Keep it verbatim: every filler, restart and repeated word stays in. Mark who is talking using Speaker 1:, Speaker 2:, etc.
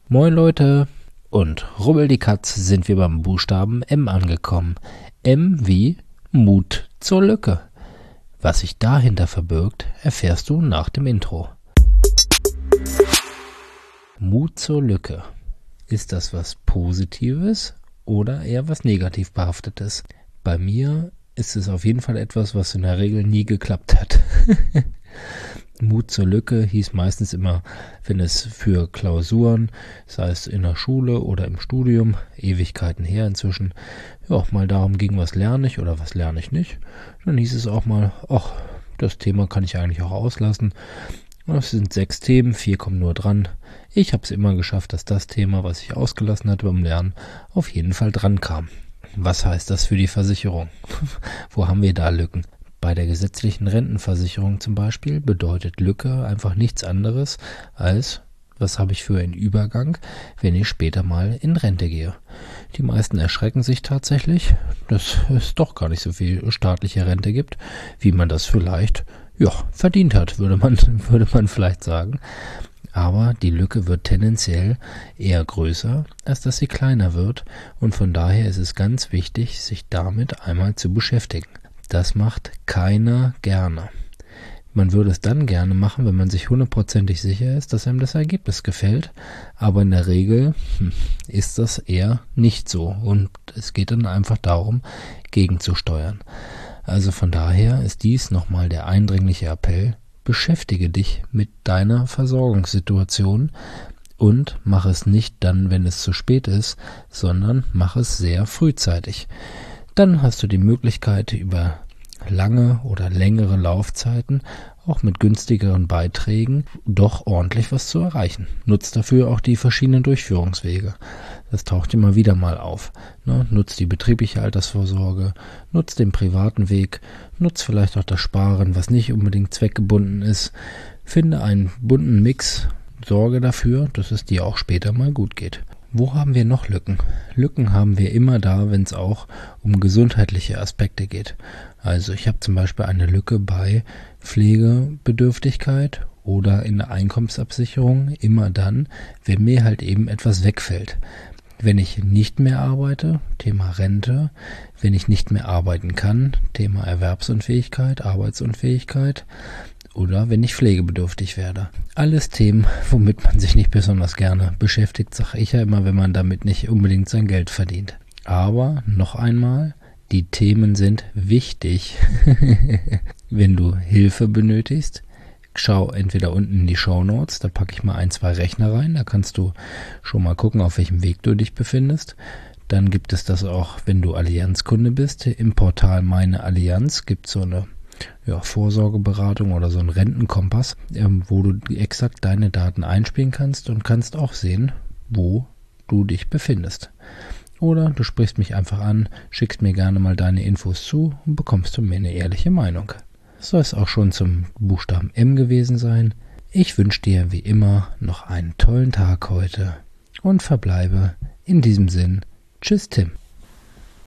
Speaker 1: Moin Leute, und rubbel die Katz sind wir beim Buchstaben M angekommen. M wie Mut zur Lücke. Was sich dahinter verbirgt, erfährst du nach dem Intro. Mut zur Lücke. Ist das was Positives oder eher was negativ behaftetes? Bei mir ist es auf jeden Fall etwas, was in der Regel nie geklappt hat. Mut zur Lücke hieß meistens immer, wenn es für Klausuren, sei es in der Schule oder im Studium, Ewigkeiten her inzwischen, ja, mal darum ging, was lerne ich oder was lerne ich nicht, dann hieß es auch mal, ach, das Thema kann ich eigentlich auch auslassen. Es sind sechs Themen, vier kommen nur dran. Ich habe es immer geschafft, dass das Thema, was ich ausgelassen hatte beim Lernen, auf jeden Fall dran kam. Was heißt das für die Versicherung? Wo haben wir da Lücken? Bei der gesetzlichen Rentenversicherung zum Beispiel bedeutet Lücke einfach nichts anderes als, was habe ich für einen Übergang, wenn ich später mal in Rente gehe. Die meisten erschrecken sich tatsächlich, dass es doch gar nicht so viel staatliche Rente gibt, wie man das vielleicht, ja, verdient hat, würde man, würde man vielleicht sagen. Aber die Lücke wird tendenziell eher größer, als dass sie kleiner wird, und von daher ist es ganz wichtig, sich damit einmal zu beschäftigen. Das macht keiner gerne. Man würde es dann gerne machen, wenn man sich hundertprozentig sicher ist, dass einem das Ergebnis gefällt, aber in der Regel hm, ist das eher nicht so, und es geht dann einfach darum, gegenzusteuern. Also von daher ist dies nochmal der eindringliche Appell: Beschäftige dich mit deiner Versorgungssituation und mach es nicht dann, wenn es zu spät ist, sondern mach es sehr frühzeitig. Dann hast du die Möglichkeit, über lange oder längere Laufzeiten, auch mit günstigeren Beiträgen, doch ordentlich was zu erreichen. Nutzt dafür auch die verschiedenen Durchführungswege. Das taucht immer wieder mal auf. Ne? Nutzt die betriebliche Altersvorsorge, nutzt den privaten Weg, nutzt vielleicht auch das Sparen, was nicht unbedingt zweckgebunden ist. Finde einen bunten Mix, sorge dafür, dass es dir auch später mal gut geht. Wo haben wir noch Lücken? Lücken haben wir immer da, wenn es auch um gesundheitliche Aspekte geht. Also ich habe zum Beispiel eine Lücke bei Pflegebedürftigkeit oder in der Einkommensabsicherung immer dann, wenn mir halt eben etwas wegfällt. Wenn ich nicht mehr arbeite, Thema Rente, wenn ich nicht mehr arbeiten kann, Thema Erwerbsunfähigkeit, Arbeitsunfähigkeit, oder wenn ich pflegebedürftig werde. Alles Themen, womit man sich nicht besonders gerne beschäftigt, sage ich ja immer, wenn man damit nicht unbedingt sein Geld verdient. Aber noch einmal, die Themen sind wichtig. Wenn du Hilfe benötigst, schau entweder unten in die Shownotes, da packe ich mal ein, zwei Rechner rein, da kannst du schon mal gucken, auf welchem Weg du dich befindest. Dann gibt es das auch, wenn du Allianz-Kunde bist. Im Portal Meine Allianz gibt es so eine ja, Vorsorgeberatung oder so einen Rentenkompass, ähm, wo du exakt deine Daten einspielen kannst und kannst auch sehen, wo du dich befindest. Oder du sprichst mich einfach an, schickst mir gerne mal deine Infos zu und bekommst du mir eine ehrliche Meinung. Das soll es auch schon zum Buchstaben M gewesen sein. Ich wünsche dir wie immer noch einen tollen Tag heute und verbleibe in diesem Sinn. Tschüss, Tim.